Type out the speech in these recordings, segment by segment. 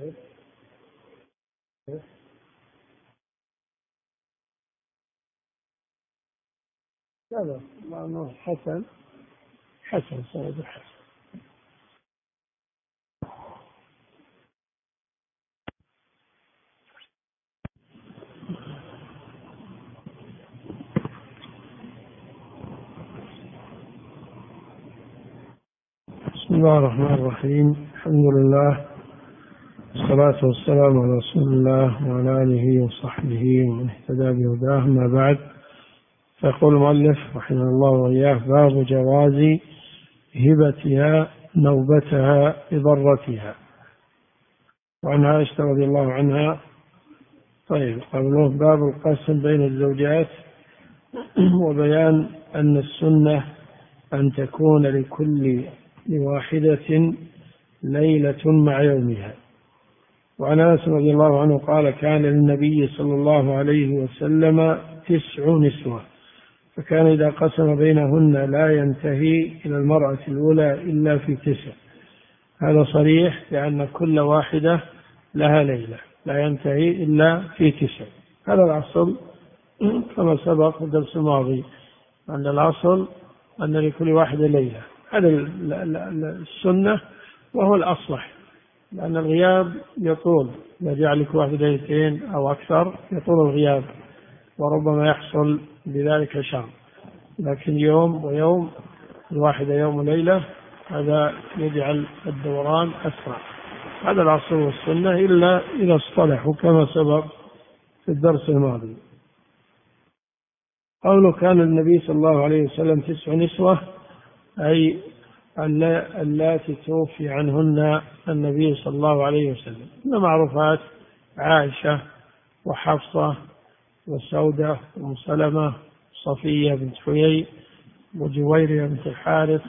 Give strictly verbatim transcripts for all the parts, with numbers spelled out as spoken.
لا لا حسن حسن سند حسن. بسم الله الرحمن الرحيم. الحمد لله والصلاة والسلام على رسول الله وعلى آله وصحبه ومن اهتدى بهداه. ما بعد، فيقول المؤلف رحمه الله وإياه: باب جواز هبتها نوبتها بضرتها. وعن عائشة رضي الله عنها. طيب، قوله باب القسم بين الزوجات، وبيان أن السنة أن تكون لكل واحدة ليلة مع يومها. وعن أنس رضي الله عنه قال: كان للنبي صلى الله عليه وسلم تسع نسوة، فكان إذا قسم بينهن لا ينتهي إلى المرأة الأولى إلا في تسع. هذا صريح بأن كل واحدة لها ليلة، لا ينتهي إلا في تسع. هذا الأصل كما سبق في الدرس الماضي، أن الأصل أن لكل واحدة ليلة. هذا السنة وهو الأصلح، لأن الغياب يطول، إذا جعل لكل واحدة ليلتين أو أكثر يطول الغياب، وربما يحصل بذلك شر. لكن يوم ويوم، الواحدة يوم وليلة، هذا يجعل الدوران أسرع. هذا الأصل والسنة، إلا إذا اصطلحوا كما سبق في الدرس الماضي. قوله كان النبي صلى الله عليه وسلم تسع نسوة، أي اللاتي توفي عنهن النبي صلى الله عليه وسلم. من معروفات عائشة وحفصة وسودة وأم سلمة، صفية بنت حيي، وجويرية بنت الحارث،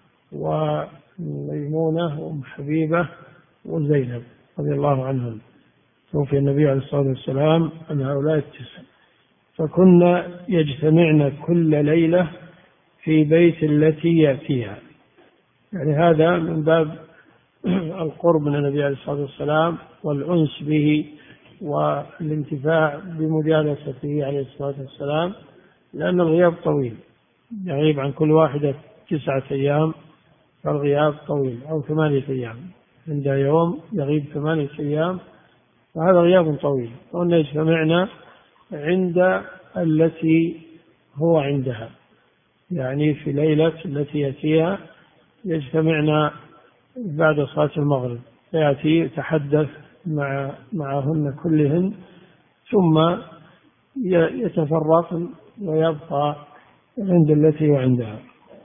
وميمونة وأم حبيبة وزينب رضي الله عنهم. توفي النبي عليه الصلاة والسلام عن هؤلاء التسع، فكنا يجتمعن كل ليلة في بيت التي يأتيها. يعني هذا من باب القرب من النبي عليه الصلاة والسلام والأنس به والانتفاع بمجالسته عليه الصلاة والسلام، لأن الغياب طويل، يغيب عن كل واحدة تسعة أيام، فالغياب طويل، أو ثمانية أيام، عند يوم يغيب ثمانية أيام، فهذا غياب طويل. وأن يجتمعنا عند التي هو عندها، يعني في ليلة التي يأتيها يجتمعنا بعد صلاة المغرب، فيأتي يتحدث مع معهن كلهن، ثم يتفرقن ويبقى عند التي وعندها.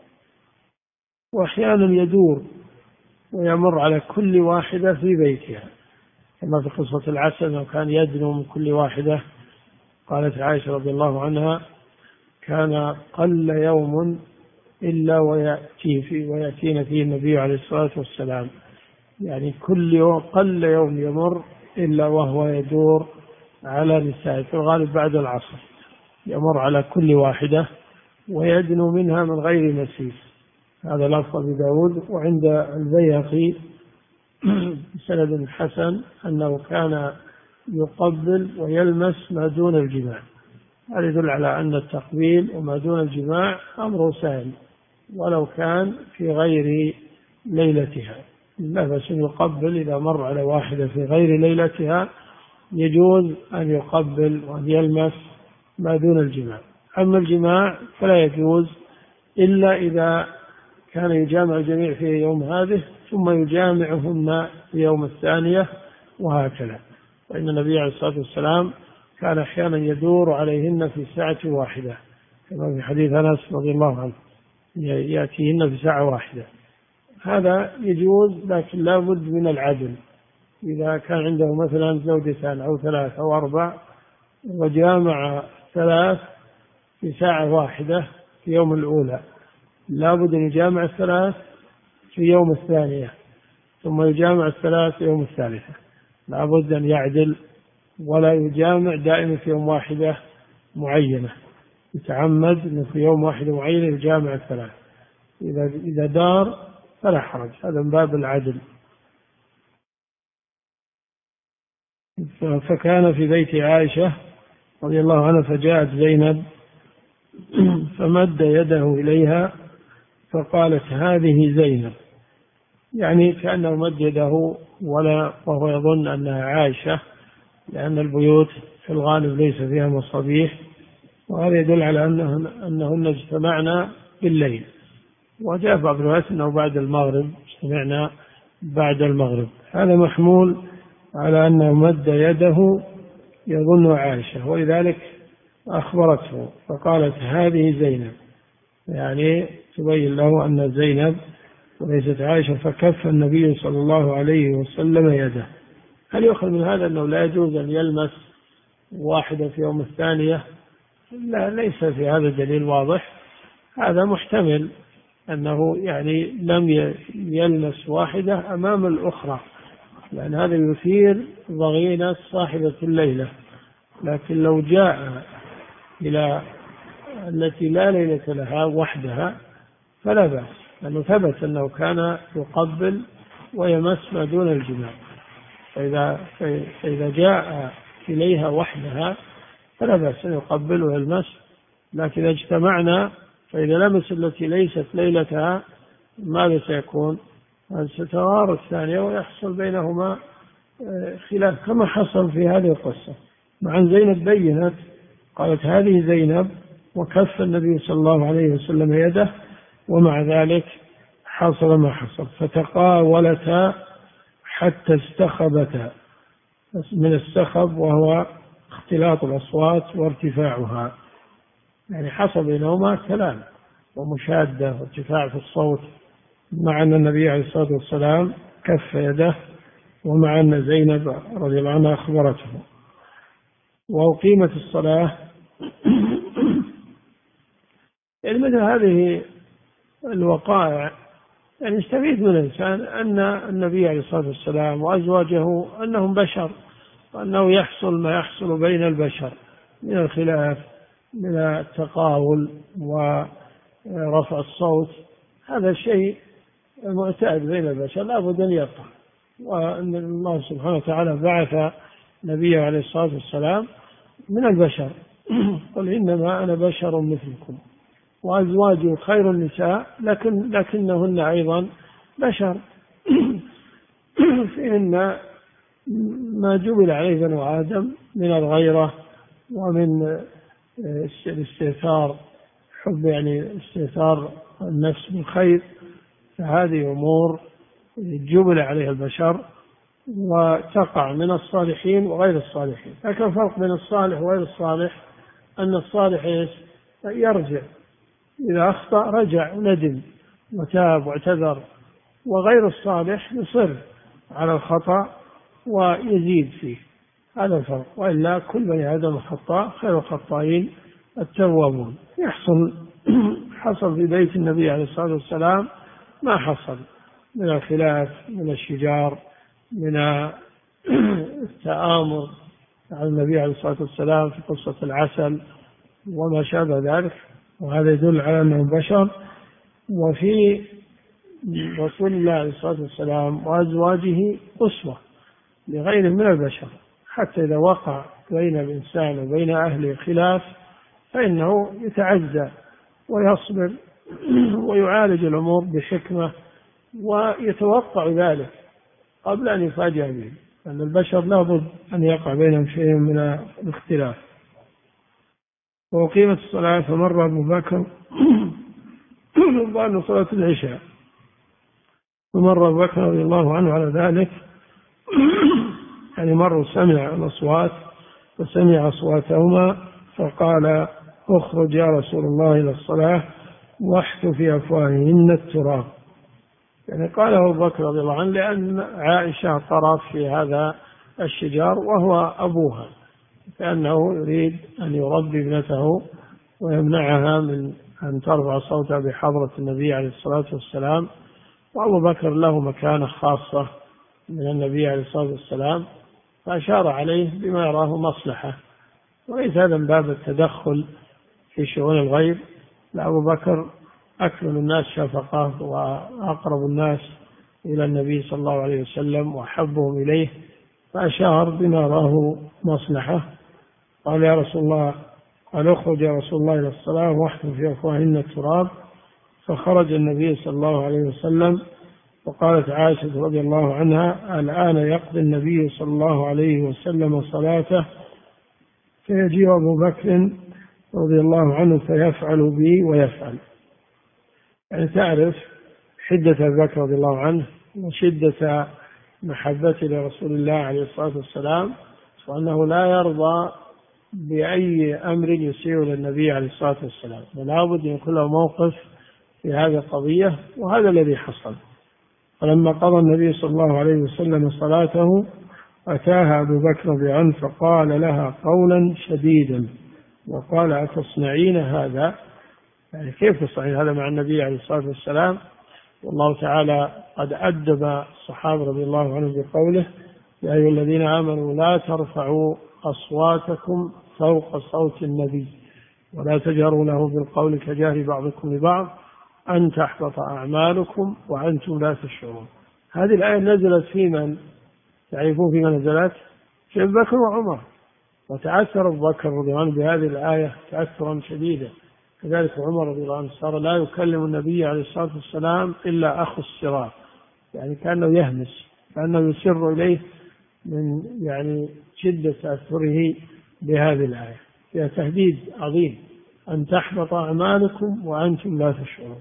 وأحيانا يدور ويمر على كل واحدة في بيتها، كما في قصة العسل، وكان يدنو من كل واحدة. قالت عائشة رضي الله عنها: كان قل يوم إلا ويأتي فيه ويأتينا فيه النبي عليه الصلاة والسلام، يعني كل يوم قل يوم يمر إلا وهو يدور على نساء، في الغالب بعد العصر، يمر على كل واحدة ويدنو منها من غير مسيس. هذا لفظ أبي داود. وعند البيهقي بسند حسن أنه كان يقبل ويلمس ما دون الجماع. هذا يدل على أن التقبيل وما دون الجماع أمره سهل، ولو كان في غير ليلتها. لا بأس أن يقبل إذا مر على واحدة في غير ليلتها، يجوز أن يقبل وأن يلمس ما دون الجماع. أما الجماع فلا يجوز إلا إذا كان يجامع الجميع في يوم هذه، ثم يجامعهن في يوم الثانية، وهكذا. وإن النبي عليه الصلاة والسلام كان أحيانا يدور عليهن في ساعة واحدة، كما في حديث أنس رضي الله عنه، يأتيهن في ساعة واحدة. هذا يجوز، لكن لا بد من العدل. إذا كان عنده مثلا زوجتان أو ثلاث أو أربع، وجامع ثلاث في ساعة واحدة في يوم الأولى، لا بد أن يجامع الثلاث في يوم الثانية، ثم يجامع الثلاث في يوم الثالثة. لا بد أن يعدل، ولا يجامع دائما في يوم واحدة معينة، يتعمد أنه في يوم واحدة معينة يجامع الثلاث. إذا إذا دار فلا حرج، هذا من باب العدل. فكان في بيت عائشة رضي الله عنها، فجاءت زينب فمد يده إليها فقالت هذه زينب، يعني كأنه مد يده ولا وهو يظن أنها عائشة، لأن البيوت في الغالب ليس فيها مصابيح، وهذا يدل على أنهن, أنهن اجتمعنا بالليل. وجاء بعض الروايات أنه بعد المغرب، اجتمعنا بعد المغرب. هذا محمول على أنه مد يده يظن عائشة، ولذلك أخبرته فقالت هذه زينب، يعني تبين له أن زينب وليست عائشة. فكف النبي صلى الله عليه وسلم يده. هل يؤخذ من هذا أنه لا يجوز أن يلمس واحدة في يوم الثانية؟ لا، ليس في هذا دليل واضح. هذا محتمل أنه يعني لم يلمس واحدة أمام الأخرى، لأن هذا يثير ضغينة صاحبة الليلة. لكن لو جاء إلى التي لا ليلة لها وحدها فلا بأس، لأنه ثبت أنه كان يقبل ويمس ما دون الجماع. فإذا, فإذا جاء إليها وحدها فلا بأس أن يقبل ويلمس. لكن إذا اجتمعنا فإذا لمس التي ليست ليلتها ماذا سيكون؟ ستوار الثانية ويحصل بينهما خلاف، كما حصل في هذه القصة. مع أن زينب بينت قالت هذه زينب، وكف النبي صلى الله عليه وسلم يده، ومع ذلك حصل ما حصل. فتقاولتا حتى استخبتا، من السخب وهو اختلاط الأصوات وارتفاعها، يعني حصل بينهما كلام ومشادة وارتفاع في الصوت، مع أن النبي عليه الصلاة والسلام كف يده، ومع أن زينب رضي الله عنها أخبرته. وأقيمت الصلاة. يعني مثل هذه الوقائع يعني يستفيد من الإنسان أن النبي عليه الصلاة والسلام وأزواجه أنهم بشر، وأنه يحصل ما يحصل بين البشر من الخلاف، من التقاول ورفع الصوت. هذا شيء معتاد بين البشر لا بد أن يقع. وأن الله سبحانه وتعالى بعث نبيه عليه الصلاة والسلام من البشر قل إنما أنا بشر مثلكم وأزواجي خير النساء لكن لكنهن أيضا بشر فإن ما جبل عليه بنو آدم من الغيرة ومن الاستئثار، حب يعني استئثار النفس بالخير، فهذه أمور جبل عليها البشر وتقع من الصالحين وغير الصالحين. لكن الفرق بين الصالح وغير الصالح أن الصالح يرجع، إذا أخطأ رجع وندم وتاب واعتذر، وغير الصالح يصر على الخطأ ويزيد فيه. هذا الفرق. وإلا كل بني آدم خطاء، خير الخطائين التوابون. يحصل حصل في بيت النبي عليه الصلاة والسلام ما حصل من الخلاف، من الشجار، من التآمر على النبي عليه الصلاة والسلام في قصة العسل وما شابه ذلك، وهذا يدل على أنهم بشر. وفي رسول الله عليه الصلاة والسلام وأزواجه أسوة لغيره من البشر، حتى إذا وقع بين الإنسان وبين أهله خلاف فإنه يتعزى ويصبر ويعالج الأمور بحكمة ويتوقع ذلك قبل أن يفاجأ به، لأن البشر لا بد أن يقع بينهم شيء من الاختلاف. وأقيمت الصلاة فمر أبو بكر بعد صلاة العشاء، فمر أبو بكر رضي الله عنه على ذلك، يعني مر سمع الأصوات وسمع أصواتهما فقال اخرج يا رسول الله إلى الصلاة واحث في أفواههن التراب. يعني قاله أبو بكر رضي الله عنه لأن عائشة طرف في هذا الشجار وهو أبوها، كأنه يريد أن يربي ابنته ويمنعها من أن ترفع صوتها بحضرة النبي عليه الصلاة والسلام. وأبو بكر له مكانة خاصة من النبي عليه الصلاة والسلام، فأشار عليه بما يراه مصلحة، وليس هذا من باب التدخل في شؤون الغير. لأبو بكر أكمل الناس شفقة وأقرب الناس إلى النبي صلى الله عليه وسلم وأحبهم إليه، فأشار بما راه مصلحة. قال يا رسول الله، قال اخرج يا رسول الله إلى الصلاة واحفظ في أفواههن التراب. فخرج النبي صلى الله عليه وسلم. وقالت عائشة رضي الله عنها: الآن يقضي النبي صلى الله عليه وسلم صلاته فيجيء أبو بكر رضي الله عنه فيفعل بي ويفعل. يعني تعرف حدة أبي بكر رضي الله عنه وشدة محبته لرسول الله عليه الصلاة والسلام، وأنه لا يرضى بأي أمر يسيء للنبي عليه الصلاة والسلام، ولا بد أن يكون له موقف في هذه القضية. وهذا الذي حصل. فلما قضى النبي صلى الله عليه وسلم صلاته أتاها أبو بكر رضي عنه فقال لها قولا شديدا وقال: أتصنعين هذا؟ يعني كيف تصنعين هذا مع النبي عليه الصلاة والسلام؟ والله تعالى قد أدب الصحابة رضي الله عنهم بقوله: يا أيها الذين آمنوا لا ترفعوا أصواتكم فوق صوت النبي ولا تجهروا له بالقول كجهر بعضكم لبعض أن تحبط أعمالكم وأنتم لا تشعرون. هذه الآية نزلت في من؟ تعرفون في من نزلت؟ في أبي بكر وعمر. وتأثر أبو بكر رضي الله عنه بهذه الآية تأثرا شديدا. كذلك عمر رضي الله عنه صار لا يكلم النبي عليه الصلاة والسلام إلا أخو الصراط، يعني كأنه يهمس، كأنه يسر إليه من يعني شدة تأثره بهذه الآية. فيها تهديد عظيم: أن تحبط أعمالكم وأنتم لا تشعرون.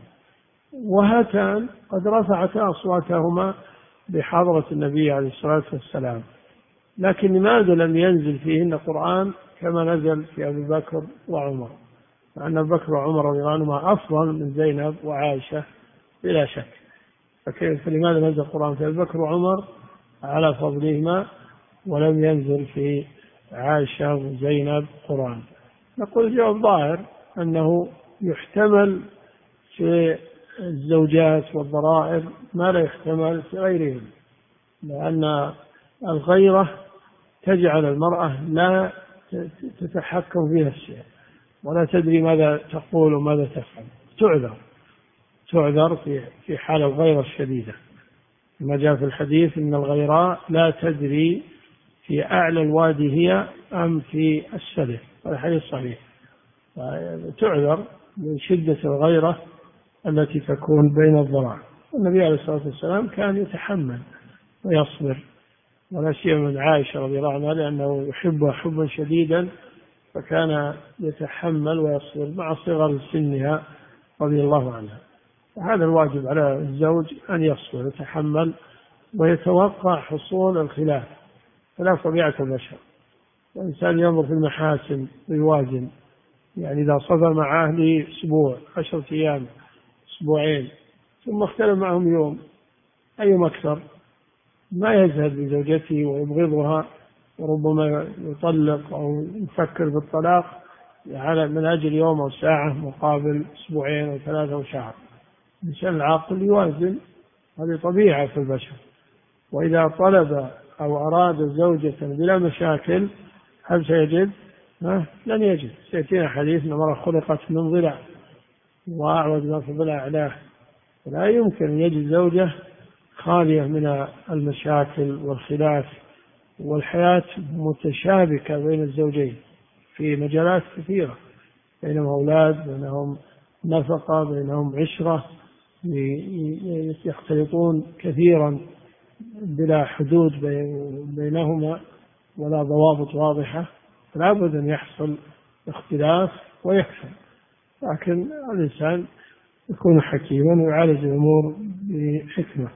وهاتان قد رفعتا أصواتهما بحضرة النبي عليه الصلاة والسلام، لكن لماذا لم ينزل فيهن قرآن كما نزل في أبي بكر وعمر؟ مع أن أبي بكر وعمر رضي الله عنهما أفضل من زينب وعائشة بلا شك، فكيف لماذا نزل القرآن في أبي بكر وعمر على فضلهما ولم ينزل في عائشة وزينب قرآن؟ نقول الجواب ظاهر أنه يحتمل في الزوجات والضرائر ما لا يحتمل في غيرهم، لأن الغيرة تجعل المرأة لا تتحكم فيها الشيء ولا تدري ماذا تقول وماذا تفعل، تعذر تعذر في في حال الغيرة الشديدة، كما جاء في الحديث: إن الغيراء لا تدري في أعلى الوادي هي أم في أسفله. هذا حديث صحيح. تعذر من شدة الغيرة التي تكون بين الضراع. النبي عليه الصلاة والسلام كان يتحمل ويصبر، ولا سيما من عائشة رضي الله عنها لأنه يحبها حبا شديدا، فكان يتحمل ويصبر مع صغر سنها رضي الله عنها. هذا الواجب على الزوج أن يصبر يتحمل ويتوقع حصول الخلاف، خلاف طبيعة البشر. الإنسان ينظر في المحاسن ويوازن، يعني إذا صبر مع أهله أسبوع، عشرة أيام، أسبوعين، ثم اختلف معهم يوم، أيهم أكثر؟ ما يزهد بزوجته ويبغضها وربما يطلق أو يفكر بالطلاق من أجل يوم أو ساعة مقابل أسبوعين أو ثلاثة أو شهر. الإنسان العاقل يوازن، هذه طبيعة في البشر. وإذا طلب أو أراد زوجة بلا مشاكل هل سيجد؟ لن يجد. سيأتينا حديث أن المرأة خلقت من ضلع وأعوج ما في ضلع أعلاه، لا يمكن أن يجد زوجة خالية من المشاكل والخلاف، والحياة متشابكة بين الزوجين في مجالات كثيرة، بينهم أولاد، بينهم نفقة، بينهم عشرة، يختلطون كثيرا بلا حدود بينهما ولا ضوابط واضحة، فلا بد أن يحصل اختلاف ويكثر. لكن الإنسان يكون حكيما ويعالج الأمور بحكمة.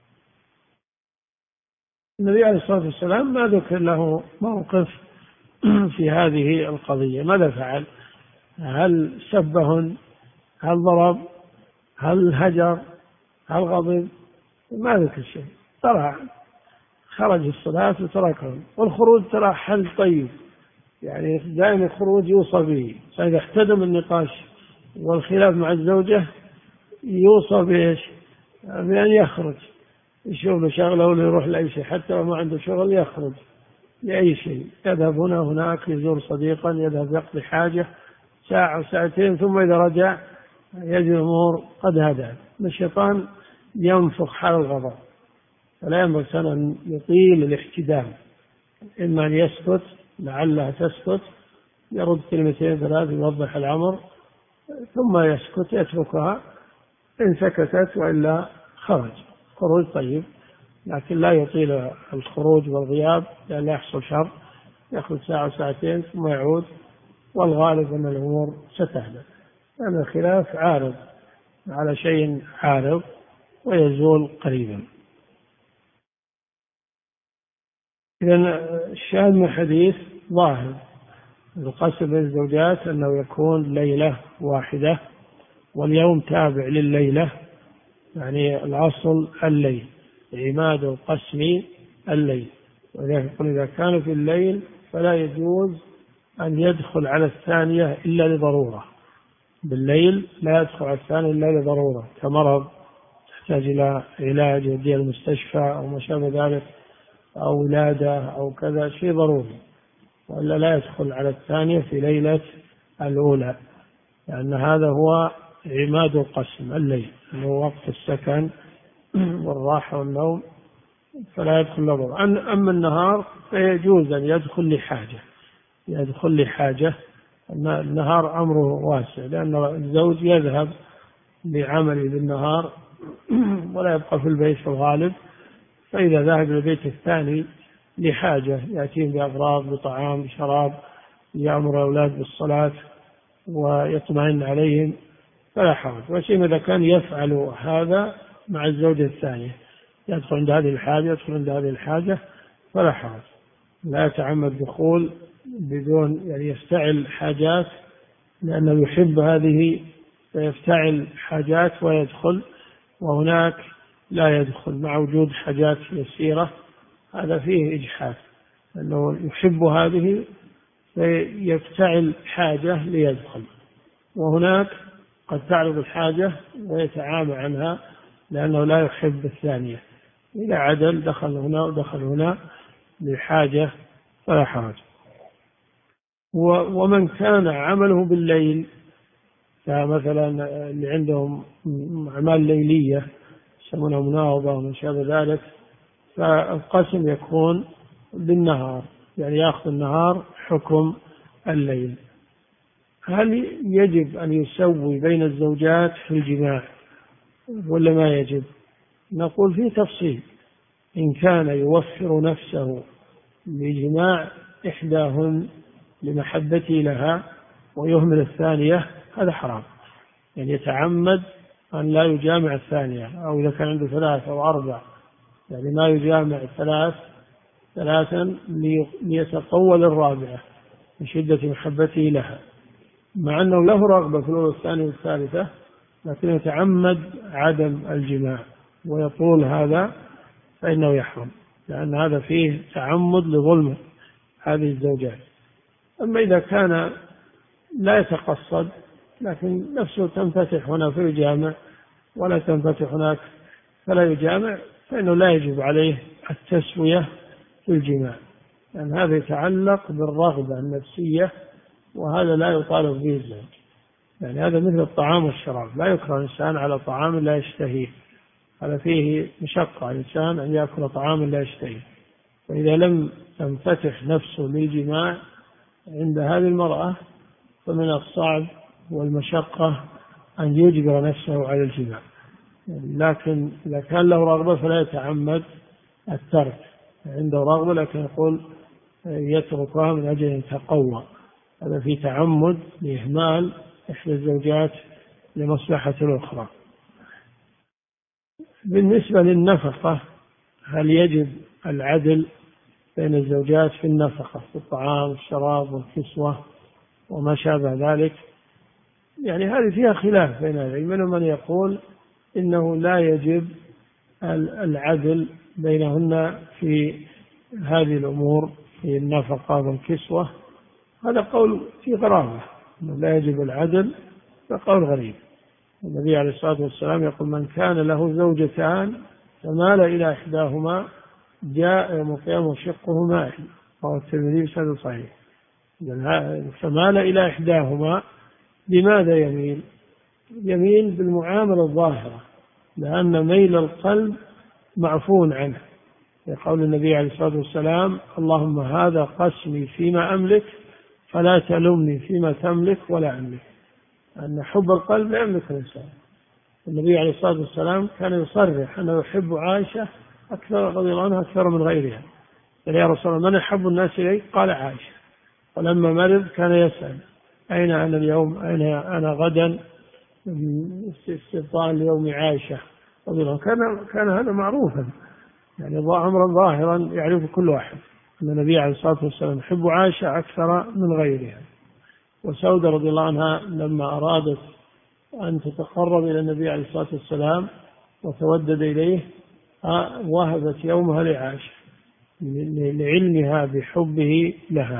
النبي عليه الصلاة والسلام ما ذكر له موقف في هذه القضية. ماذا فعل؟ هل سبهن؟ هل ضرب؟ هل هجر؟ هل غضب؟ ما ذكر شيء. ترى خرج الصلاة وتركهم. والخروج ترى حل طيب، يعني دائما الخروج يوصى به. فإذا احتدم النقاش والخلاف مع الزوجة يوصى بإيش؟ بأن يخرج، يشوف له شغله ولا يروح لأي شيء، حتى لو ما عنده شغل يخرج لأي شيء، يذهب هنا هناك، يزور صديقا، يذهب يقضي حاجة ساعة ساعتين، ثم إذا رجع يجد الأمور قد هدأت. الشيطان ينفخ حال الغضب، فلا ينبغي أن يطيل الاحتدام، إما أن يسكت لعلها تسكت، يرد كلمتين ثلاث يوضح الأمر ثم يسكت يتركها، إن سكتت وإلا خرج خروج طيب، لكن لا يطيل الخروج والغياب لأن لا يحصل شر، يأخذ ساعة ساعتين ثم يعود، والغالب أن الأمور ستهدى، لأن الخلاف عارض على شيء عارض ويزول قريبا. إذن الشاهد من الحديث ظاهر القسم بين الزوجات أنه يكون ليلة واحدة واليوم تابع لليلة، يعني الأصل الليل، عماد القسم الليل، ولذلك يقول إذا كان في الليل فلا يجوز أن يدخل على الثانية إلا لضرورة، بالليل لا يدخل على الثانية إلا لضرورة كمرض تحتاج إلى علاج يوديه المستشفى أو ما شابه ذلك، أو ولادة أو كذا شيء ضروري، وإلا لا يدخل على الثانية في ليلة الأولى، لأن هذا هو عماد القسم الليل، هو وقت السكن والراحة والنوم، فلا يدخل ضرورة. أما النهار فيجوز أن يدخل لحاجة، يدخل لحاجة، النهار أمره واسع، لأن الزوج يذهب لعمله بالنهار ولا يبقى في البيت في الغالب، فإذا ذهب للبيت الثاني لحاجة يأتيهم بأغراض بطعام بشراب، يأمر الأولاد بالصلاة ويطمئن عليهم فلا حرج. وشيء إذا كان يفعل هذا مع الزوجة الثانية، يدخل عند هذه الحاجة يدخل عند هذه الحاجة فلا حرج، لا يتعمد دخول بدون يعني يفتعل حاجات لأنه يحب هذه فيفتعل حاجات ويدخل، وهناك لا يدخل مع وجود حاجات يسيرة، هذا فيه إجحاف، أنه يحب هذه فيفتعل حاجة ليدخل، وهناك قد تعرض الحاجة ويتعامى عنها لأنه لا يحب الثانية، إذا عدل دخل هنا ودخل هنا لحاجة فلا حرج. ومن كان عمله بالليل فمثلا اللي عندهم أعمال ليلية يسمونها مناوبة ومن شابه ذلك، فالقسم يكون بالنهار، يعني يأخذ النهار حكم الليل. هل يجب أن يسوي بين الزوجات في الجماع ولا ما يجب؟ نقول في تفصيل، إن كان يوفر نفسه لجماع إحداهن لمحبته لها ويهمل الثانية هذا حرام، يعني يتعمد أن لا يجامع الثانية، أو إذا كان عنده ثلاث أو أربع يعني ما يجامع الثلاث ثلاثا ليتطول الرابعة من شدة محبته لها، مع أنه له رغبة في الأولى والثانية والثالثة، لكن يتعمد عدم الجماع ويطول هذا فإنه يحرم، لأن هذا فيه تعمد لظلم هذه الزوجات. أما إذا كان لا يتقصد لكن نفسه تنفتح هنا فيجامع ولا تنفتح هناك فلا يجامع، فإنه لا يجب عليه التسوية في الجماع، لأن هذا يتعلق بالرغبة النفسية وهذا لا يطالب به الزوج، يعني هذا مثل الطعام والشراب، لا يكره الإنسان على طعام لا يشتهيه، هذا فيه مشقة على الإنسان أن يأكل طعام لا يشتهيه، فإذا لم تنفتح نفسه للجماع عند هذه المرأة فمن الصعب والمشقة أن يجبر نفسه على الجماع، لكن إذا كان له رغبة فلا يتعمد الترك، عنده رغبة لكن يقول يتركها من أجل أن يتقوى، هذا في تعمد لإهمال إحدى الزوجات لمصلحة الأخرى. بالنسبة للنفقة، هل يجب العدل بين الزوجات في النفقة في الطعام والشراب والكسوة وما شابه ذلك؟ يعني هذه فيها خلاف بين العلم، منهم من يقول إنه لا يجب العدل بينهن في هذه الأمور في النفقة والكسوة، هذا قول في غرابة، لا يجب العدل، فقول غريب. النبي عليه الصلاة والسلام يقول من كان له زوجتان فمال إلى إحداهما جاء يوم القيامة شقه مائل، وهو الترمذي بسند صحيح. فمال إلى إحداهما لماذا يميل؟ يميل بالمعاملة الظاهرة، لأن ميل القلب معفو عنه، لقول النبي عليه الصلاة والسلام: اللهم هذا قسمي فيما أملك فلا تلمني فيما تملك ولا أملك. أن حب القلب لا يملك الإنسان. النبي عليه الصلاة والسلام كان يصرح أنه يحب عائشة أكثر رضي الله عنها أكثر من غيرها. قال: يا رسول الله من أحب الناس إليك؟ قال: عائشة. ولما مرض كان يسأل: أين أنا اليوم؟ أين أنا غدا؟ استبطاء ليوم عائشة رضي الله عنها. كان كان هذا معروفا، يعني أمرا ظاهرا يعرف كل واحد أن النبي عليه الصلاة والسلام يحب عائشة أكثر من غيرها. وسودة رضي الله عنها لما أرادت أن تتقرب إلى النبي عليه الصلاة والسلام وتودد إليه وهبت يومها لعائشة لعلمها بحبه لها.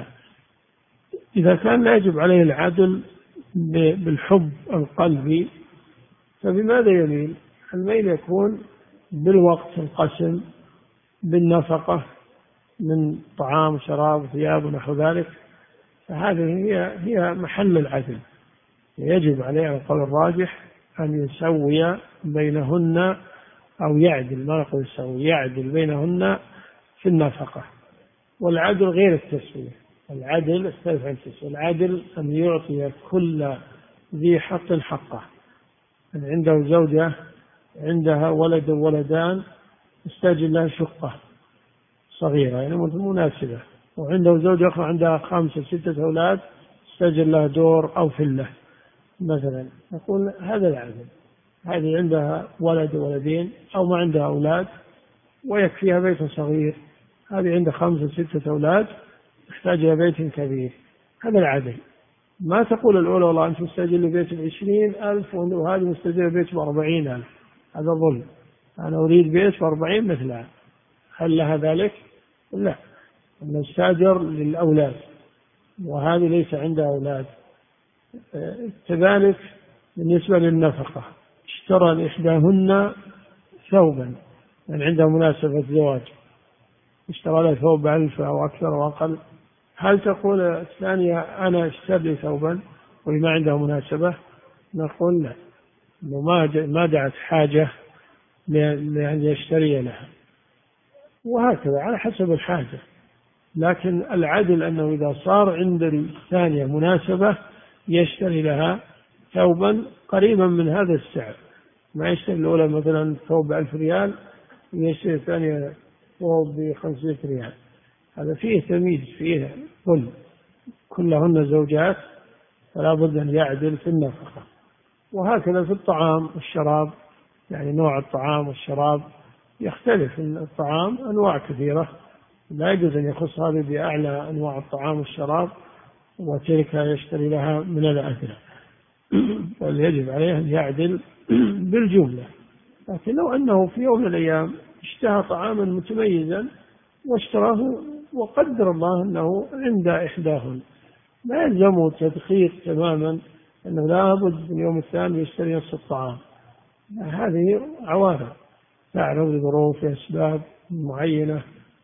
إذا كان لا يجب عليه العدل بالحب القلبي فبماذا يميل؟ الميل يكون بالوقت، القسم، بالنفقة من طعام وشراب وثياب ونحو ذلك. فهذه هي هي محل العدل. يجب عليه القول الراجح أن يسوي بينهن، أو يعدل، ما نقول يسوي، يعدل بينهن في النفقة. والعدل غير التسوية. العدل يختلف عن التسوية. العدل أن يعطي كل ذي حق حقه. أن عنده زوجة عندها ولد وولدان يستأجر لها شقة صغيرة يعني مناسبة، وعنده زوجة أخرى عندها خمسة ستة أولاد يستأجر لها دور أو فلة مثلا. نقول هذا العدل. هذه عندها ولد وولدين أو ما عندها أولاد ويكفيها بيت صغير، هذه عندها خمسة ستة أولاد يحتاج إلى بيت كبير. هذا العدل. ما تقول الأولى والله أنت مستأجر لي بيت بعشرين ألف وهذه مستأجر بيت بأربعين ألف، هذا ظلم. أنا أريد بيت بأربعين مثلها. هل لها ذلك؟ لا. نستأجر للأولاد وهذه ليس عندها أولاد. كذلك بالنسبة للنفقة، اشترى لإحداهن ثوبا يعني عندها مناسبة زواج، اشترى لها ثوب بألف أو أكثر أو أقل، هل تقول الثانية أنا اشتري لي ثوبا وهي ما عندها مناسبة؟ نقول لا، ما دعت حاجة لأن يشتري لها. وهكذا على حسب الحاجة. لكن العدل أنه إذا صار عند الثانية مناسبة يشتري لها ثوبا قريبا من هذا السعر، ما يشتري الأولى مثلا ثوب بألف ريال ويشتري الثانية ثوب بخمسمائة ريال. هذا فيه تمييز، فيه ظلم. كلهن زوجات فلا بد أن يعدل في النفقة. وهكذا في الطعام والشراب، يعني نوع الطعام والشراب يختلف. الطعام أنواع كثيرة، لا يجوز أن يخص هذه بأعلى أنواع الطعام والشراب وتلك يشتري لها من الأدنى. بل يجب عليه أن يعدل بالجملة. لكن لو أنه في يوم من الأيام اشتهى طعاما متميزا واشتراه وقدر الله أنه عند إحداهن، لا يلزمه تدقيق تماما أنه لا بد من يوم الثاني يشتري نفس الطعام. هذه عوارض تعرض لظروف أسباب معينة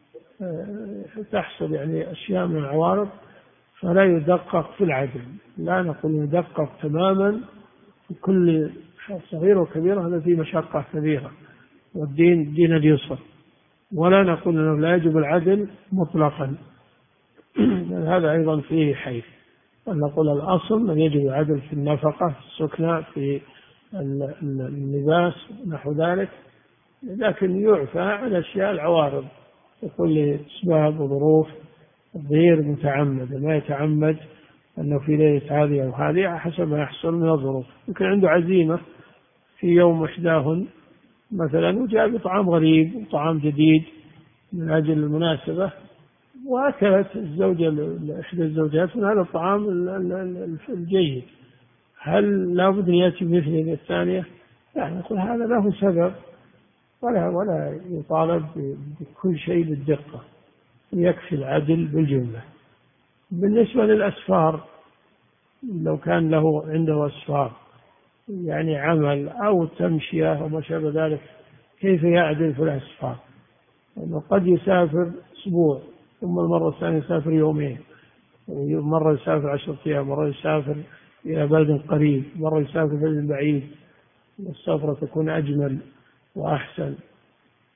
تحصل، يعني أشياء من العوارض، فلا يدقق في العدل. لا نقول يدقق تماما في كل صغيرة وكبيرة، هذا فيه مشقة كبيرة، والدين دين اليسر. ولا نقول أنه لا يجب العدل مطلقا، هذا أيضا فيه حيث. نقول الأصل أن يجب العدل في النفقة، في السكنى، في اللباس نحو ذلك، لكن يعفى عن أشياء العوارض لكل أسباب وظروف. الغير متعمد ما يتعمد أنه في ليلة هذه أو هذه حسب ما يحصل من الظروف. يمكن عنده عزيمة في يوم إحداهن مثلا وجاء بطعام غريب وطعام جديد من أجل المناسبة، وأكلت الزوجة إحدى الزوجات من هذا الطعام الجيد، هل لا بد أن يأتي مثل الثانية؟ يعني نقول هذا له سبب، ولا ولا يطالب بكل شيء بالدقة، يكفي العدل بالجملة. بالنسبة للأسفار، لو كان له عنده أسفار يعني عمل أو تمشية أو ما شابه ذلك، كيف يعدل في الأسفار؟ لأنه قد يسافر أسبوع ثم المرة الثانية يسافر يومين، مرة يسافر عشرة أيام، مرة يسافر إلى بلد قريب، مرة يسافر بلد بعيد، والسفرة تكون أجمل وأحسن.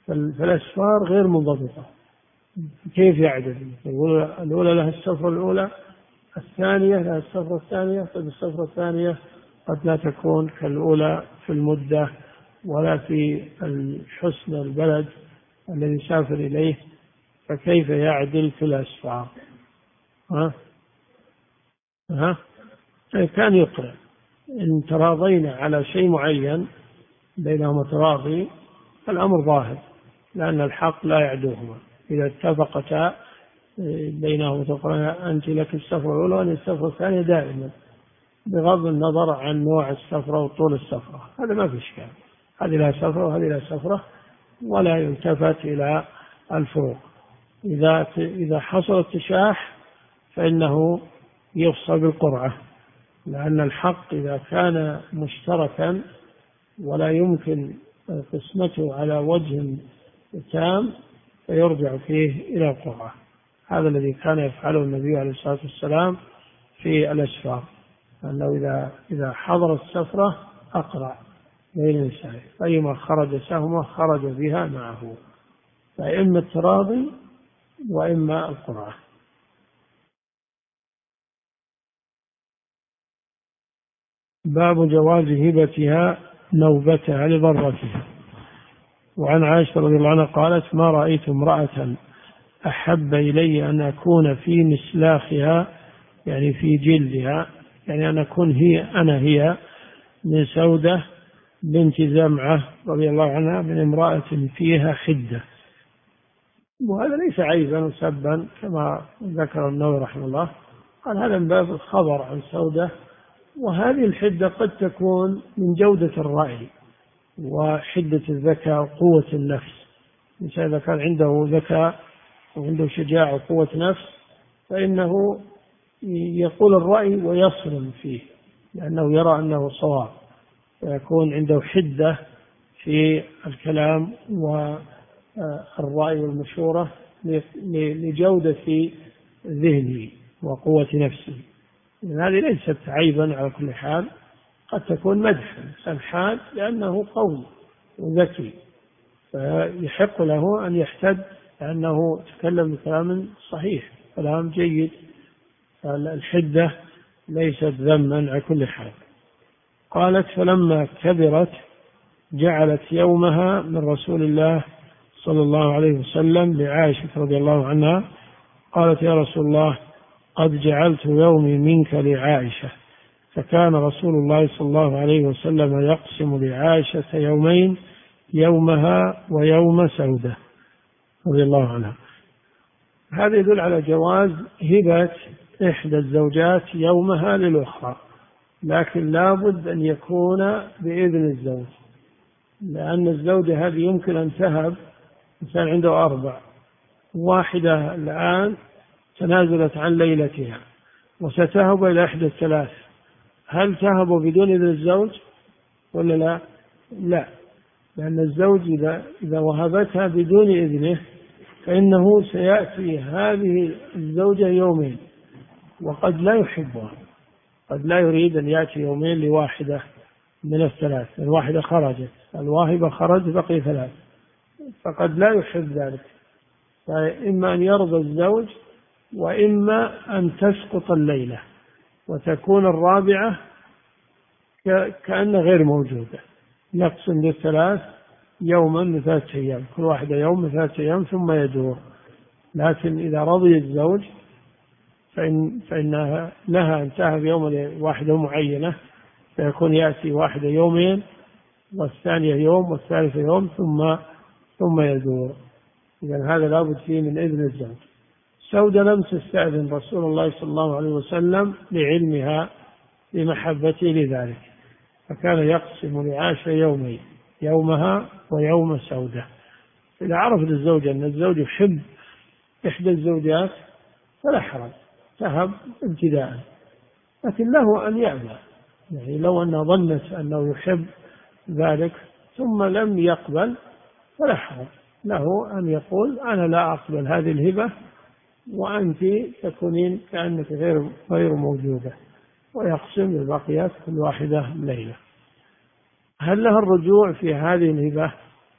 فالأسفار غير منضبطة، كيف يعدل؟ الأولى لها السفرة الأولى، الثانية لها السفرة الثانية، فالسفرة الثانية قد لا تكون كالأولى في المدة ولا في حسن البلد الذي سافر إليه، فكيف يعدل في الأسفار؟ ها؟ ها؟ كان يقرأ إن تراضينا على شيء معين بينهما تراضي الأمر ظاهر، لأن الحق لا يعدوهما. إذا اتفقتا بينهما تقول أنت لك السفرة الأولى وأنا السفرة الثانية دائما، بغض النظر عن نوع السفرة وطول السفرة، هذا ما في إشكال، هذه لها سفرة وهذه لها سفرة، ولا يلتفت إلى الفروق. إذا إذا حصل اتشاح فإنه يفصل بالقرعة، لأن الحق إذا كان مشتركا ولا يمكن قسمته على وجه تام فيرجع فيه إلى القرعة. هذا الذي كان يفعله النبي عليه الصلاة والسلام في الأسفار، أنه إذا إذا حضر السفرة أقرع بين نسائه، فأيما خرج سهمه خرج بها معه، فإما التراضي وإما القرعة. باب جواز هبتها نوبتها لضرتها. وعن عائشة رضي الله عنها قالت: ما رأيت امرأة أحب إلي أن أكون في مسلاخها، يعني في جلدها، يعني أن أكون هي أنا هي من سودة بنت زمعة رضي الله عنها من امرأة فيها حدة. وهذا ليس عيبا وسبا كما ذكر النووي رحمه الله، قال هذا من باب الخبر عن سودة. وهذه الحدة قد تكون من جودة الرأي وحدة الذكاء وقوة النفس. الإنسان إذا كان عنده ذكاء وعنده شجاعة وقوة نفس فإنه يقول الرأي ويصرم فيه، لأنه يرى أنه صواب، ويكون عنده حدة في الكلام والرأي والمشورة لجودة ذهنه وقوة نفسه. هذه ليست عيبا على كل حال، قد تكون مدحا، إنسان حاد لأنه قوي وذكي فيحق له أن يحتد لأنه تكلم بكلام صحيح، كلام جيد. الحدة ليست ذما على كل حال. قالت: فلما كبرت جعلت يومها من رسول الله صلى الله عليه وسلم لعائشة رضي الله عنها، قالت: يا رسول الله قد جعلت يومي منك لعائشة. فكان رسول الله صلى الله عليه وسلم يقسم لعائشة يومين، يومها ويوم سودة رضي الله عنها. هذا يدل على جواز هبة إحدى الزوجات يومها للأخرى، لكن لا بد أن يكون بإذن الزوج، لأن الزوجة هذه يمكن أن تهب، إنسان عنده أربع، واحدة الآن تنازلت عن ليلتها وستهب إلى إحدى الثلاث، هل تهب بدون إذن الزوج ولا لا؟ لا، لأن الزوج إذا إذا وهبتها بدون إذنه فإنه سيأتي هذه الزوجة يومين وقد لا يحبها، قد لا يريد أن يأتي يومين لواحدة من الثلاث، الواحدة خرجت، الواهبة خرج بقي ثلاث، فقد لا يحب ذلك، فإما أن يرضى الزوج وإما أن تسقط الليلة وتكون الرابعة كأن غير موجودة. يقسم للثلاث يوما من ثلاثة أيام، كل واحدة يوم من ثلاثة أيام ثم يدور. لكن إذا رضي الزوج فإن فإنها لها أن تهب يوم واحدة معينة، فيكون يأتي واحدة يومين والثانية يوم والثالثة يوم ثم ثم يدور. إذن هذا لابد فيه من إذن الزوج. سودة لم تستأذن رسول الله صلى الله عليه وسلم لعلمها بمحبته لذلك، فكان يقسم لعائشة يومين، يومها ويوم سودة. إذا عرفت الزوجة أن الزوج يحب إحدى الزوجات فلا حرج، تهب ابتداء، لكن له أن يأبى، يعني لو أنها ظنت أنه يحب ذلك ثم لم يقبل فلا حرج، له أن يقول أنا لا أقبل هذه الهبة وأنت تكونين كأنك غير غير موجودة، ويقسم البقيات كل واحدة ليلة. هل لها الرجوع في هذه الهبة؟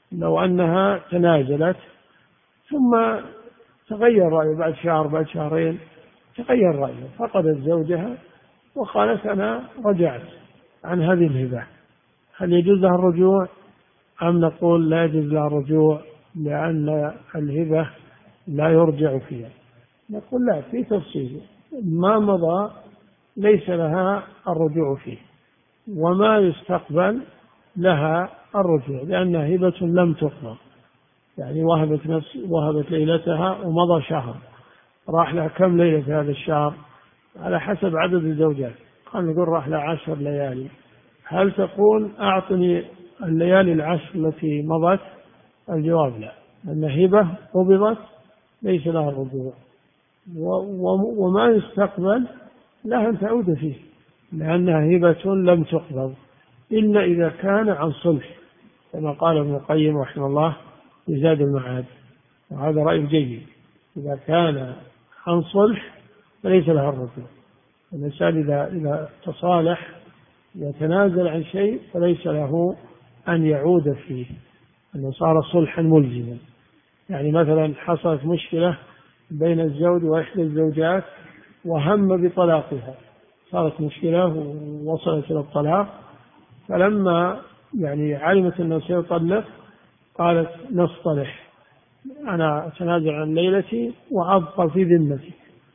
لو أنها تنازلت ثم تغير رأيه بعد شهر بعد شهرين، تغير رأيه، فقدت زوجها وقالت أنا رجعت عن هذه الهبة، هل يجوز لها الرجوع أم نقول لا يجوز لها الرجوع لأن الهبة لا يرجع فيها؟ نقول لا، في تفصيل، ما مضى ليس لها الرجوع فيه، وما يستقبل لها الرجوع، لأنها هبة لم تقضى، يعني وهبت نفس وهبت ليلتها ومضى شهر، راح لها كم ليلة في هذا الشهر على حسب عدد الزوجات، قال نقول راح لها عشر ليالي، هل تقول أعطني الليالي العشر التي مضت؟ الجواب لا، أن هبة قبضت ليس لها الرجوع، وما يستقبل لها أن تعود فيه، لأنها هبة لم تقبض إلا إذا كان عن صلح، كما قال ابن القيم رحمه الله في زاد المعاد، وهذا رأي جيد، إذا كان عن صلح فليس لها الرجوع. الإنسان إذا إذا تصالح يتنازل عن شيء فليس له أن يعود فيه، أنه صار صلحا ملزما. يعني مثلا حصلت مشكلة بين الزوج وإحدى الزوجات وهم بطلاقها، صارت مشكلة ووصلت إلى الطلاق، فلما يعني علمت أنه سيطلق قالت نصطلح، أنا أتنازل عن ليلتي وأبقى في ذمتي،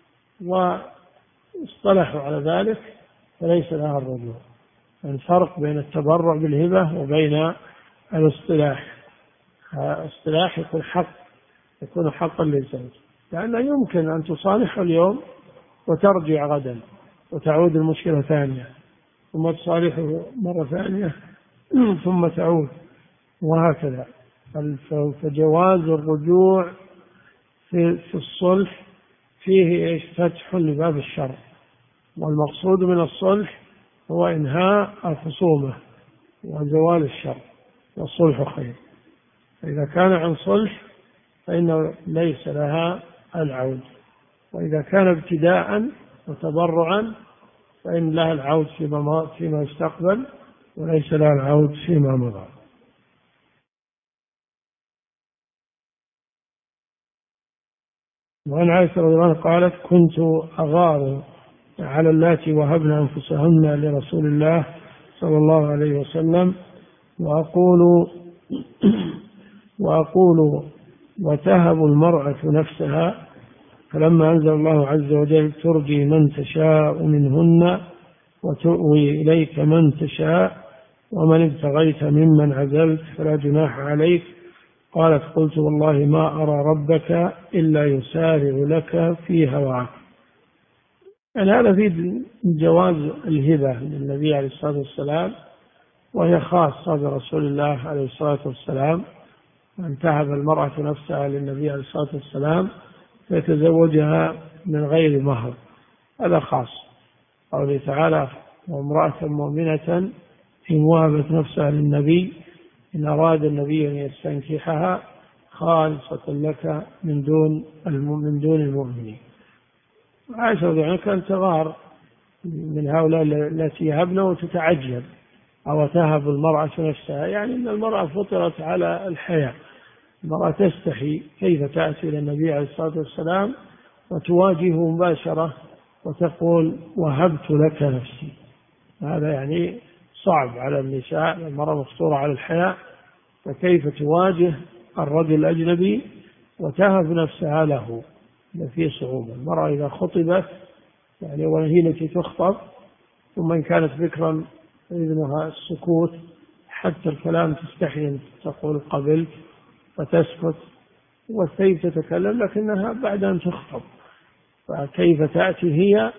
واصطلحوا على ذلك فليس لها الرجوع. الفرق بين التبرع بالهبة وبين الاصطلاح، الاصطلاح يكون حق، يكون حقا للزوج، لأنه يمكن أن تصالحه اليوم وترجع غدا وتعود المشكلة ثانية، ثم تصالحه مرة ثانية ثم تعود، وهكذا. فجواز الرجوع في الصلح فيه فتح لباب الشر، والمقصود من الصلح هو إنهاء الخصومة وزوال الشر، والصلح خير. فإذا كان عن صلح فإنه ليس لها العود، وإذا كان ابتداء وتبرعا فإن لها العود فيما فيما يستقبل، وليس لها العود فيما مضى. وعن عائشة رضي الله عنها قالت كنت أغار على اللاتي وهبن أنفسهن لرسول الله صلى الله عليه وسلم وأقول وأقول وتهب المرأة نفسها، فلما أنزل الله عز وجل ترجي من تشاء منهن وتؤوي إليك من تشاء ومن ابتغيت ممن عزلت فلا جناح عليك، قالت قلت والله ما أرى ربك إلا يسارع لك في هواك. يعني هذا في جواز الهبة للنبي عليه الصلاة والسلام، وهي خاصة برسول الله عليه الصلاة والسلام، أن تهب المرأة نفسها للنبي عليه الصلاة والسلام فيتزوجها من غير مهر، هذا خاص. قوله تعالى وامرأة مؤمنة إن وهبت نفسها للنبي إن أراد النبي أن يستنكحها خالصة لك من دون من دون المؤمنين. عائشة رضي الله عنها كانت تغار من هؤلاء التي يهبن وتتعجب، أو تهب المرأة نفسها، يعني أن المرأة فطرت على الحياة، المرأة تستحي كيف تأتي إلى النبي عليه الصلاة والسلام وتواجهه مباشرة وتقول وهبت لك نفسي، هذا يعني صعب على النساء، المرأة مفطورة على الحياة، فكيف تواجه الرجل الأجنبي وتهب نفسها له؟ في صعوبة. المرأة إذا خطبت يعني وهي التي تخطب، ثم إن كانت ذكرا إذنها السكوت، حتى الكلام تستحي أن تقول قبلت فتسكت، والسيد تتكلم لكنها بعد أن تخطب، فكيف تأتي هي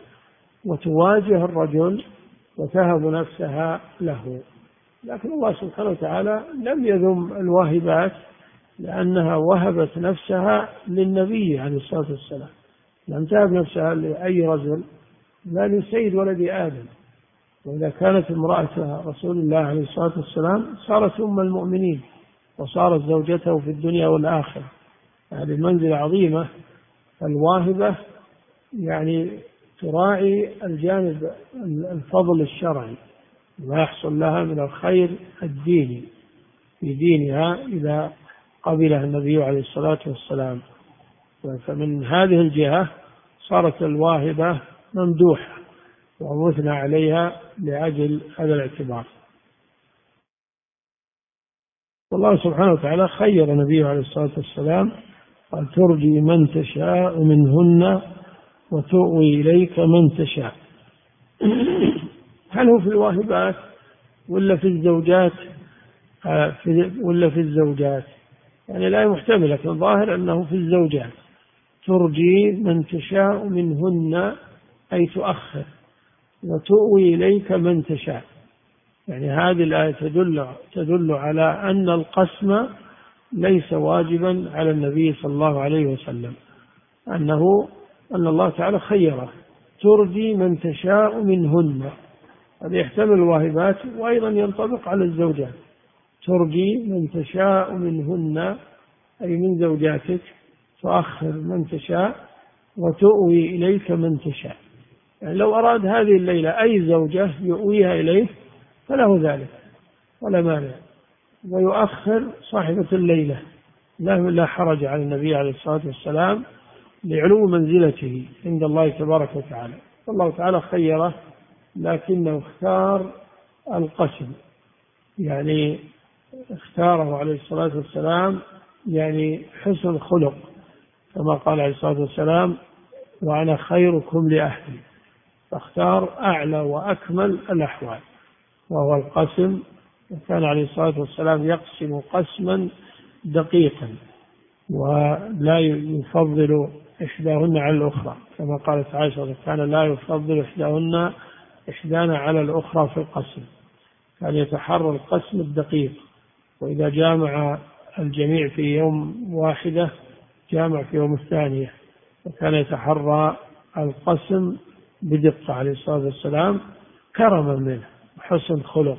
وتواجه الرجل وتهب نفسها له؟ لكن الله سبحانه وتعالى لم يذم الواهبات لأنها وهبت نفسها للنبي عليه الصلاة والسلام، لم تهب نفسها لأي رجل، لا لسيد ولد آدم. وإذا كانت امرأة رسول الله عليه الصلاة والسلام صارت أم المؤمنين وصارت زوجته في الدنيا والآخرة، هذه المنزلة عظيمة. الواهبة يعني تراعي الجانب الفضل الشرعي ما يحصل لها من الخير الديني في دينها إذا قبلها النبي عليه الصلاة والسلام. فمن هذه الجهة صارت الواهبة ممدوحة ومثنى عليها لأجل هذا الاعتبار. والله سبحانه وتعالى خير نبيه عليه الصلاة والسلام قال ترجي من تشاء منهن وتؤوي إليك من تشاء. هل هو في الواهبات ولا في الزوجات ولا في الزوجات؟ يعني لا محتمل، لكن الظاهر أنه في الزوجات. ترجي من تشاء منهن أي تؤخر، وتؤوي إليك من تشاء. يعني هذه الآية تدل تدل على أن القسم ليس واجبا على النبي صلى الله عليه وسلم، أنه أن الله تعالى خيره. ترجي من تشاء منهن، هذا يحتمل الواهبات وأيضا ينطبق على الزوجات. ترجي من تشاء منهن أي من زوجاتك، تؤخر من تشاء وتؤوي إليك من تشاء. يعني لو أراد هذه الليلة أي زوجة يؤويها إليه فله ذلك ولا مانع، ويؤخر صاحبة الليلة لا حرج على النبي عليه الصلاة والسلام لعلو منزلته عند الله تبارك وتعالى. الله تعالى خيره لكنه اختار القسم، يعني اختاره عليه الصلاة والسلام يعني حسن خلق، كما قال عليه الصلاة والسلام وأنا خيركم لأهلي، فاختار أعلى وأكمل الأحوال وهو القسم. وكان عليه الصلاة والسلام يقسم قسما دقيقا ولا يفضل إحداهن على الأخرى، كما قالت عائشة كان لا يفضل إحداهن إحدانا على الأخرى في القسم، كان يتحرى القسم الدقيق. وإذا جامع الجميع في يوم واحدة جامع في يوم الثانية، وكان يتحرى القسم بدقة عليه الصلاة والسلام كرما منه وحسن خلق،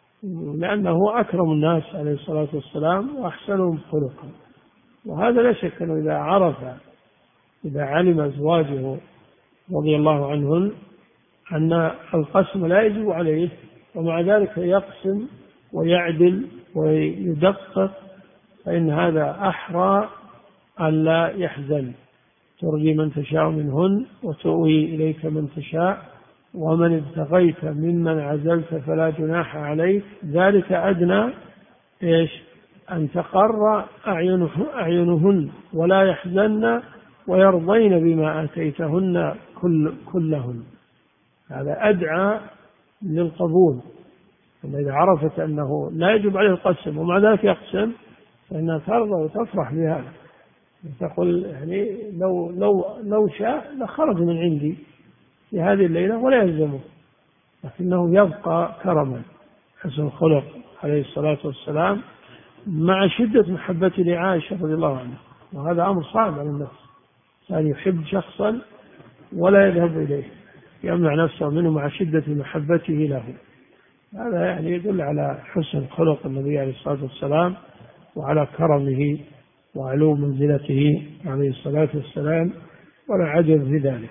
لأنه أكرم الناس عليه الصلاة والسلام وأحسنهم خلقا. وهذا لا شك أنه إذا عرف إذا علم أزواجه رضي الله عنهن أن القسم لا يجب عليه ومع ذلك يقسم ويعدل ويدقق، فإن هذا أحرى أن لا يحزن. ترجي من تشاء منهن وتؤوي إليك من تشاء ومن ابتغيت ممن عزلت فلا جناح عليك، ذلك أدنى إيش أن تقر أعينه أعينهن ولا يحزن ويرضين بما آتيتهن كل كلهن. هذا أدعى للقبول. إذا عرفت أنه لا يجب عليه القسم ومع ذلك يقسم فإنها ترضى وتفرح بهذا، تقول يعني لو لو لو شاء لخرج من عندي في هذه الليلة ولا يلزمه، لكنه يبقى كرما حسن خلق عليه الصلاة والسلام مع شدة محبته لعائشة رضي الله عنها. وهذا أمر صعب على النفس، أن يحب شخصا ولا يذهب إليه، يمنع نفسه منه مع شدة محبته له. هذا يعني يدل على حسن خلق النبي عليه الصلاة والسلام وعلى كرمه وعلو منزلته عليه الصلاة والسلام، ولا عجب في ذلك.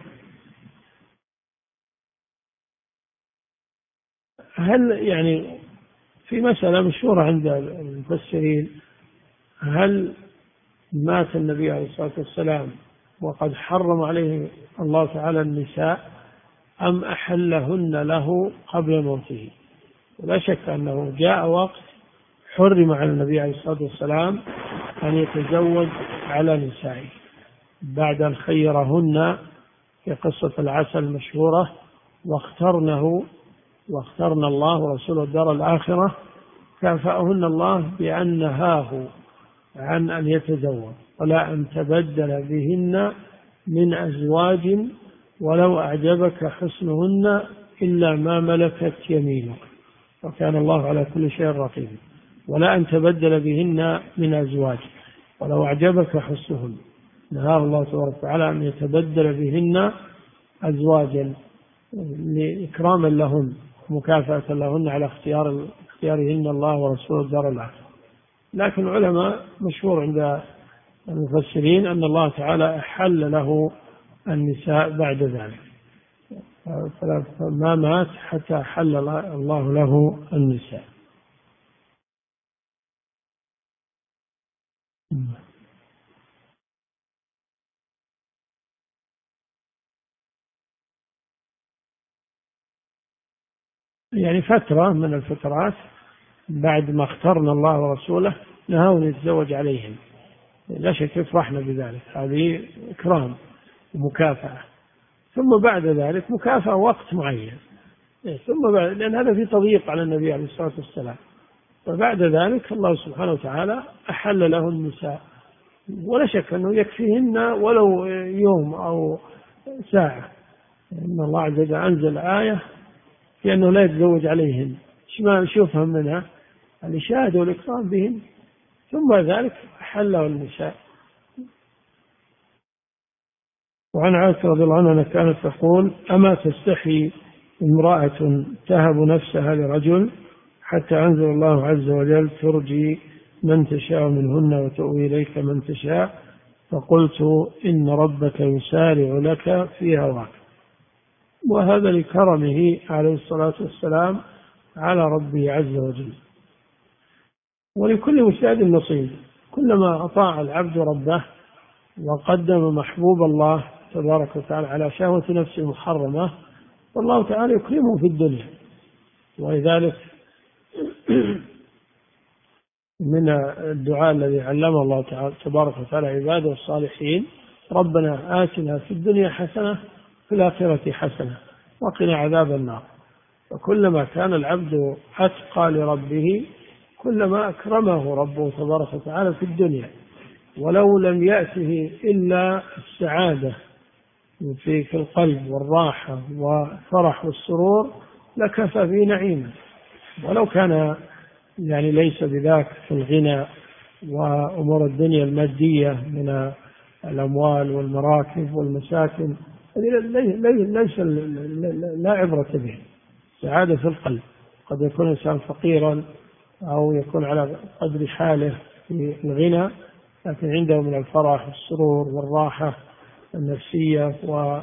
هل يعني في مسألة مشهورة عند المفسرين، هل مات النبي عليه الصلاة والسلام وقد حرم عليه الله تعالى النساء أم أحلهن له قبل موته؟ ولا شك أنه جاء وقت حرم على النبي عليه الصلاة والسلام أن يتزوج على نسائه بعد أن خيرهن في قصة العسل المشهورة واخترنه واخترنا الله ورسوله الدار الآخرة، كافأهن الله بأن نهاه عن أن يتزوج ولا أن تبدل بهن من أزواج ولو أعجبك حسنهن إلا ما ملكت يمينك وكان الله على كل شيء رقيب. ولا أن تبدل بهن من أزواج ولو أعجبك حسنهن، نهى الله تبارك وتعالى أن يتبدل بهن أزواجا لإكراما لهن مكافأة لهن على اختيار اختيارهن الله ورسوله الدار الآخرة. لكن العلماء مشهور عند المفسرين أن الله تعالى أحل له النساء بعد ذلك، فما مات حتى حل الله له النساء. يعني فترة من الفترات بعد ما اخترنا الله ورسوله نهاون نتزوج عليهم، لا شك يفرحنا بذلك، هذه إكرام ومكافأة. ثم بعد ذلك مكافأة وقت معين، ثم بعد، لأن هذا في تضييق على النبي عليه الصلاة والسلام. وبعد ذلك الله سبحانه وتعالى أحل له النساء، ولا شك أنه يكفيهن ولو يوم أو ساعة، إن الله عز وجل أنزل آية في أنه لا يتزوج عليهن. شو يفهم منها؟ الإشادة والإكرام بهن، ثم ذلك أحله النساء. وعن عائشة رضي الله عنها كانت تقول: أما تستحي امرأة تهب نفسها لرجل حتى أنزل الله عز وجل: ترجي من تشاء منهن وتؤوي إليك من تشاء. فقلت: إن ربك يسارع لك في هواك. وهذا لكرمه عليه الصلاة والسلام على ربه عز وجل. ولكل مجتهد نصيب، كلما أطاع العبد ربه وقدم محبوب الله تبارك وتعالى على شهوة نفسه المحرمة، والله تعالى يكرمه في الدنيا. ولذلك من الدعاء الذي علمه الله تعالى تبارك وتعالى عباده الصالحين: ربنا آتنا في الدنيا حسنة في الآخرة حسنة وقنا عذاب النار. وكلما كان العبد أتقى لربه كلما أكرمه ربه تبارك وتعالى في الدنيا، ولو لم يأته إلا السعادة في القلب والراحة والفرح والسرور لكفى به نعيما، ولو كان يعني ليس بذاك في الغنى وأمور الدنيا المادية من الأموال والمراكب والمساكن، ليس لا عبرة به. سعادة في القلب، قد يكون الإنسان فقيرا أو يكون على قدر حاله في الغنى، لكن عنده من الفرح والسرور والراحة النفسية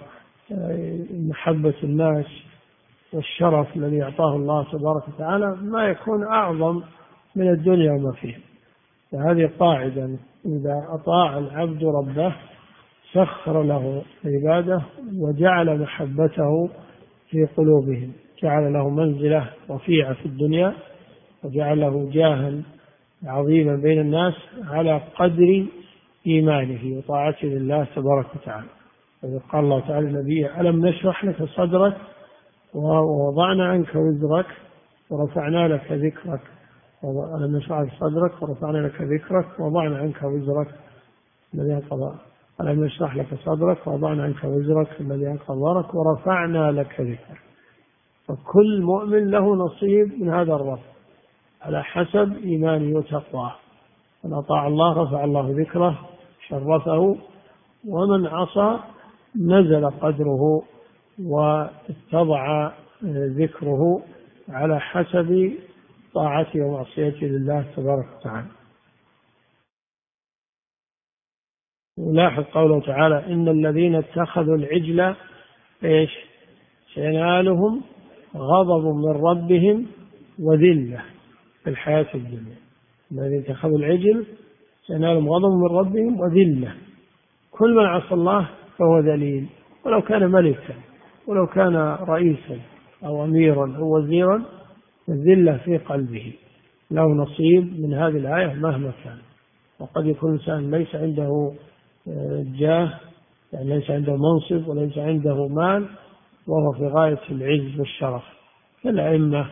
ومحبة الناس والشرف الذي أعطاه الله تبارك وتعالى ما يكون أعظم من الدنيا وما فيها. فهذه قاعدة: إذا أطاع العبد ربه سخر له عباده وجعل محبته في قلوبهم، جعل له منزلة رفيعة في الدنيا وجعل له جاها عظيما بين الناس على قدر إيمانه وطاعته لله تبارك وتعالى. قال الله تعالى لنبيه: ألم نشرح لك صدرك ووضعنا عنك وزرك ورفعنا لك ذكرك. ألم نشرح لك صدرك ورفعنا لك ذكرك ووضعنا عنك وزرك الذي أنقض ألم نشرح لك صدرك ووضعنا عنك وزرك الذي أنقض ظهرك ورفعنا لك ذكرك. فكل مؤمن له نصيب من هذا الرفع على حسب إيمانه وتقواه. من أطاع الله رفع الله ذكره شرفه، ومن عصى نزل قدره واتضع ذكره على حسب طاعته ومعصيته لله تبارك وتعالى. ولاحظ قوله تعالى: إن الذين اتخذوا العجل إيش سينالهم غضب من ربهم وذلة في الحياة الدنيا. الذين اتخذوا العجل سينالهم غضب من ربهم وذلة. كل من عصى الله فهو ذليل، ولو كان ملكا ولو كان رئيسا أو أميرا أو وزيرا، الذلة في قلبه له نصيب من هذه الآية مهما كان. وقد يكون إنسان ليس عنده جاه، يعني ليس عنده منصب وليس عنده مال، وهو في غاية العز والشرف، كالأئمة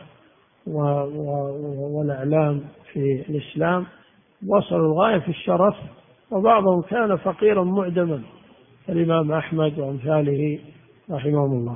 والأعلام في الإسلام وصلوا الغاية في الشرف، وبعضهم كان فقيرا معدما كالإمام أحمد وأمثاله رحمهم الله.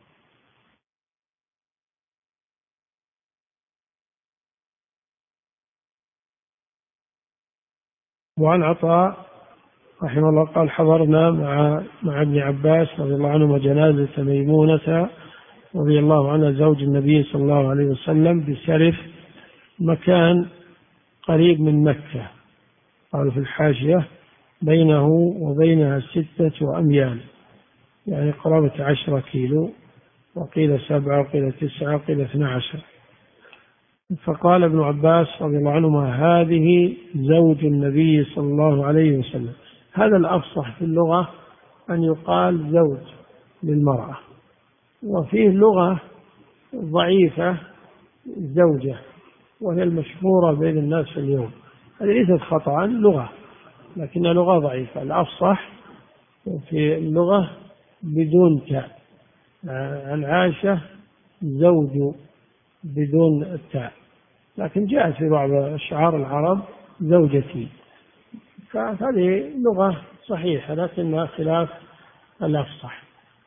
وعن عطاء رحمه الله قال: حضرنا مع مع ابن عباس رضي الله عنهما جنازة ميمونة رضي الله عنها زوج النبي صلى الله عليه وسلم بسرف، مكان قريب من مكة، قال في الحاشية: بينه وبينها ستة أميال، يعني قرابة عشرة كيلو، وقيل سبعة وقيل تسعة وقيل اثنى عشر. فقال ابن عباس رضي الله عنهما: هذه زوج النبي صلى الله عليه وسلم. هذا الأفصح في اللغة أن يقال زوج للمرأة، وفيه لغة ضعيفة زوجة، وهي المشهورة بين الناس اليوم. هذه ليست خطأ، لغة لكنها لغة ضعيفة. الأفصح في اللغة بدون تاء، عن عائشة زوج بدون التاء، لكن جاءت في بعض أشعار العرب زوجتي، فهذه لغة صحيحة لكنها خلاف الأفصح.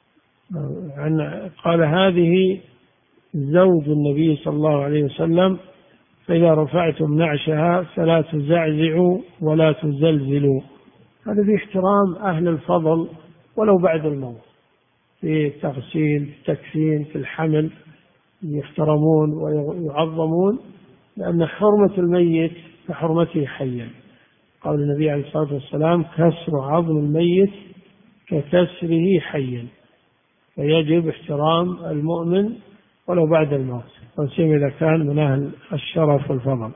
قال: هذه زوج النبي صلى الله عليه وسلم، فإذا رفعتم نعشها فلا تزعزعوا ولا تزلزلوا. هذا في احترام أهل الفضل ولو بعد الموت، في التغسيل، في التكفين، في الحمل، يحترمون ويعظمون، لأن حرمة الميت كحرمته حيا. قال النبي عليه الصلاة والسلام: كسر عظم الميت ككسره حيا. فيجب احترام المؤمن ولو بعد الموت، وسيما إذا كان من أهل الشرف والفضل.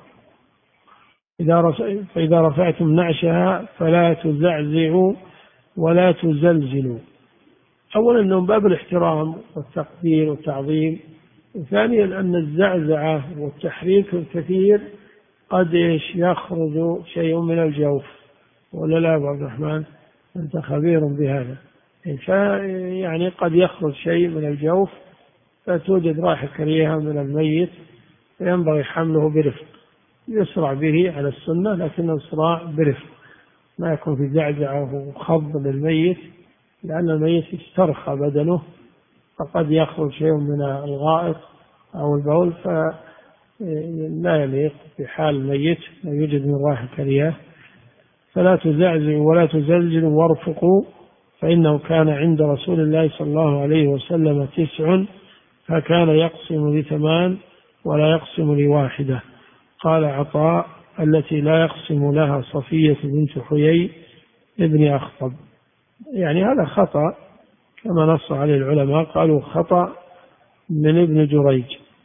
فإذا رفعتم نعشها فلا تزعزعوا ولا تزلزلوا. أولا أنه باب الاحترام والتقدير والتعظيم، وثانيا أن الزعزعة والتحريك الكثير قد يخرج شيء من الجوف، ولا لا أبو عبد الرحمن؟ أنت خبير بهذا. يعني قد يخرج شيء من الجوف فتوجد رائحة كريهة من الميت، فينبغي حمله برفق، يسرع به على السنة، لكن الإسراع برفق، ما يكون في زعزعة وخض للميت، لأن الميت استرخى بدنه، فقد يخرج شيء من الغائط أو البول فلا يليق بحال الميت، لا يوجد من رائحة كريهة. فلا تزعزعوا ولا تزلزلوا وارفقوا، فإنه كان عند رسول الله صلى الله عليه وسلم تسع، فكان يقسم لثمان ولا يقسم لواحدة. قال عطاء: التي لا يقسم لها صفية بنت حيي ابن أخطب. يعني هذا خطأ كما نص عليه العلماء، قالوا خطأ من ابن جريج،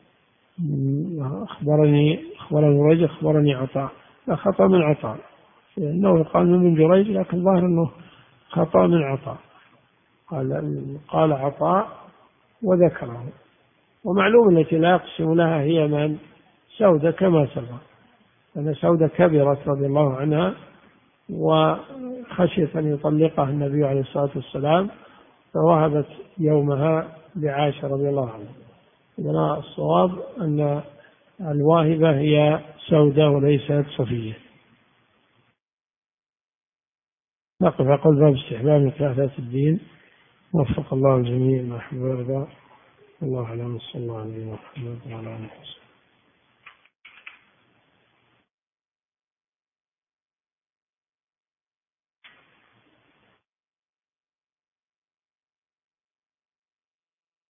أخبرني أخبرني جريج أخبرني عطاء، لا خطأ من عطاء، إنه يقال من ابن جريج لكن ظاهر أنه خطأ من عطاء. قال قال عطاء وذكره. ومعلوم التي لا يقسم لها هي من؟ سودة، كما سبق أن سودة كبرت رضي الله عنها وخشيت أن يطلقها النبي عليه الصلاة والسلام، فوهبت يومها لعائشة رضي الله عنها. إذن الصواب أن الواهبة هي سودة وليست صفية. نقف أقول باب استحباب مكافأة الدين. وفق الله الجميع ما يحب ويرضى. الله أعلم. صلى الله عليه وسلم وعلى آله وصحبه.